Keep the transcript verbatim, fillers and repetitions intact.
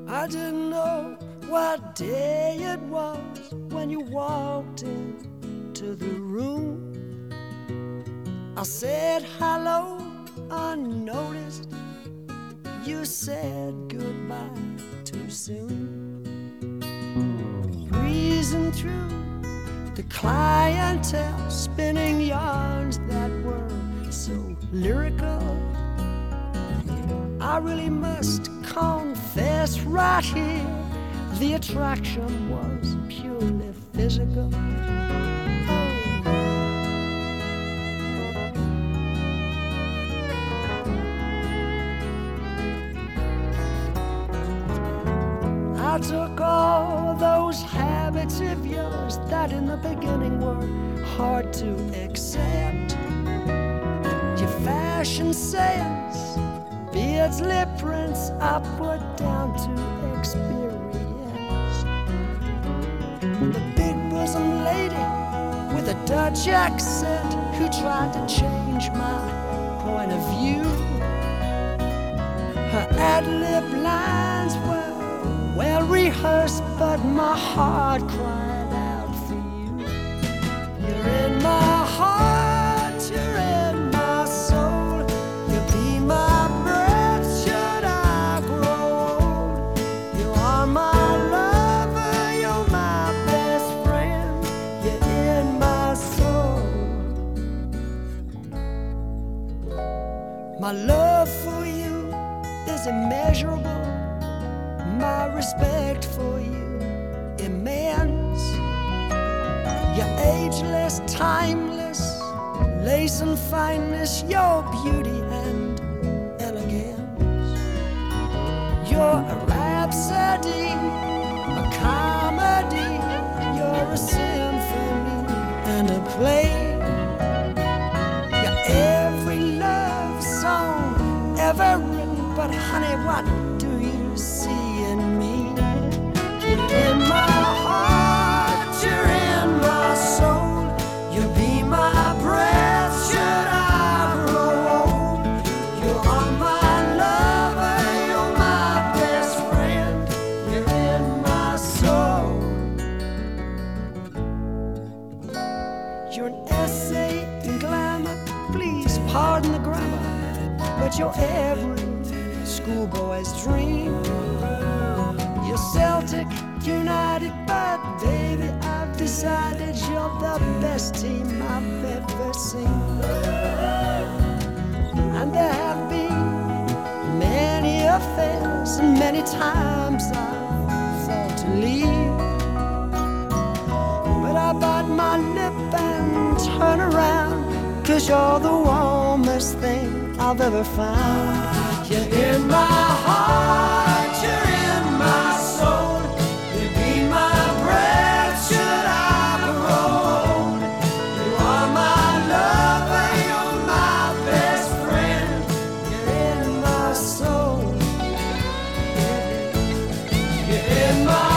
I didn't know what day it was when you walked into the room. I said hello unnoticed. You said goodbye too soon. Breezing through the clientele, spinning yarns that were so lyrical. I really must confess right here, the attraction was purely physical. I took all those habits of yours that in the beginning were hard to accept. Your fashion sense, beards, lip prints, I put down to experience. The big bosom lady with a Dutch accent who tried to change my point of view. Her ad-lib lines were well rehearsed, but my heart cried out for you. You're in my heart, you're in my soul. You'll be my breath should I grow old. You are my lover, you're my best friend. You're in my soul. My love for you is immeasurable. My respect for you immense. You're ageless, timeless, lace and fineness, your beauty and elegance. You're a rhapsody, a comedy, you're a symphony and a play. You're every love song ever written, but honey, what do you see in me? You're in my heart, you're in my soul. You'll be my breath should I grow old. You are my lover, you're my best friend. You're in my soul. You're an essay in glamour, please pardon the grammar, but you're every schoolboy's dream. You're Celtic United, but baby, I've decided you're the best team I've ever seen. And there have been many affairs, and many times I've thought to leave, but I bite my lip and turn around, 'cause you're the warmest thing I've ever found. You're in my heart, you're in my soul. You'll be my breath should I grow old. You are my lover, you're my best friend. You're in my soul. You're in my